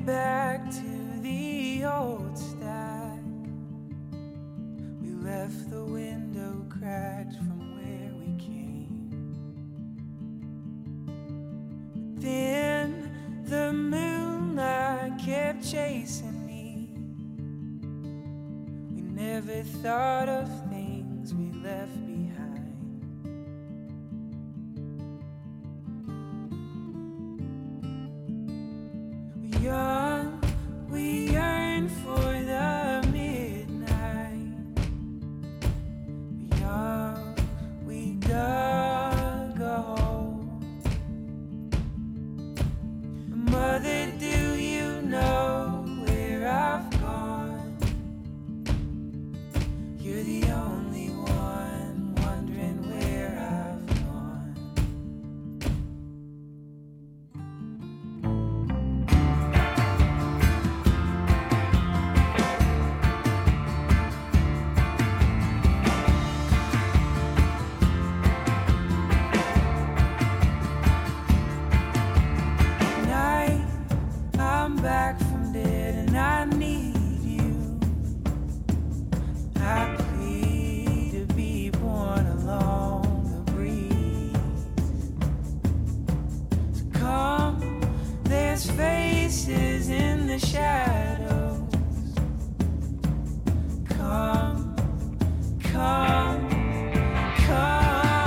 back to the old stack. We left the window cracked from where we came. But then the moonlight kept chasing me. We never thought of things we left behind. Young, we yearn for the midnight. Young, we dug a hole. Mother, do you know where I've gone? You're the only one wondering where I've gone. I'm back from dead and I need you. I plead to be born along the breeze. So come, there's faces in the shadows. Come, come, come.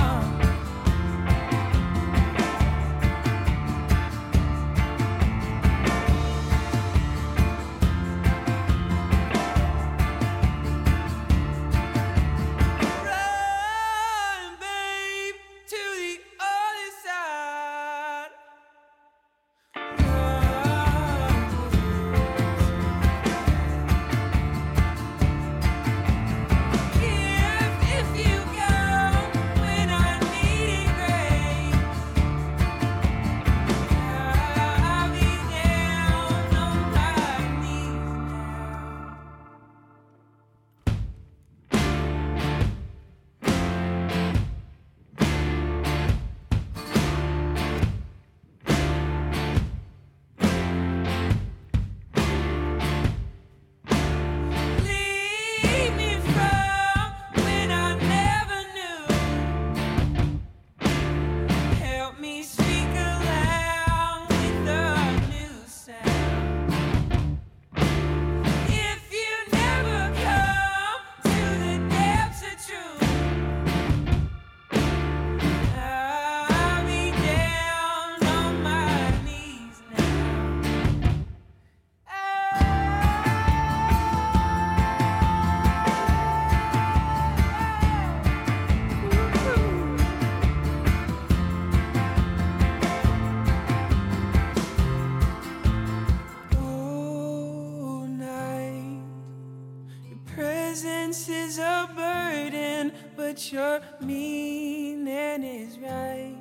Is a burden, but your meaning is right.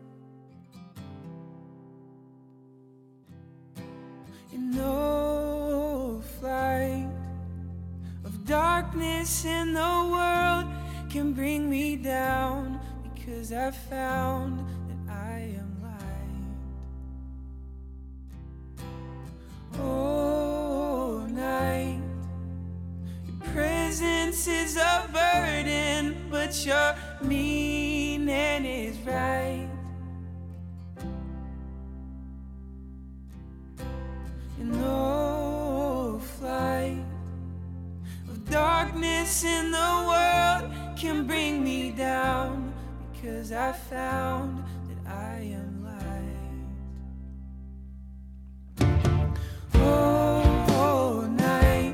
In no flight of darkness in the world can bring me down, because I found that I am light. Oh, night, presence is a burden, but your meaning is right. And no flight of darkness in the world can bring me down, because I found that I am light. Oh, night,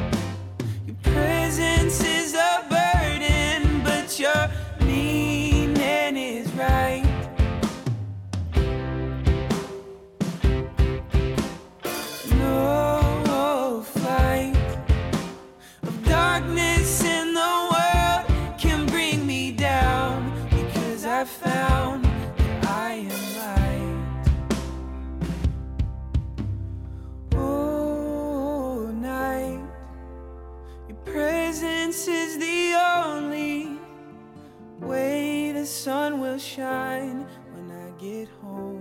presence is a burden, but your meaning is right. No flight of darkness in the world can bring me down, because I found that I am light. Oh, night, your presence is the only way the sun will shine when I get home.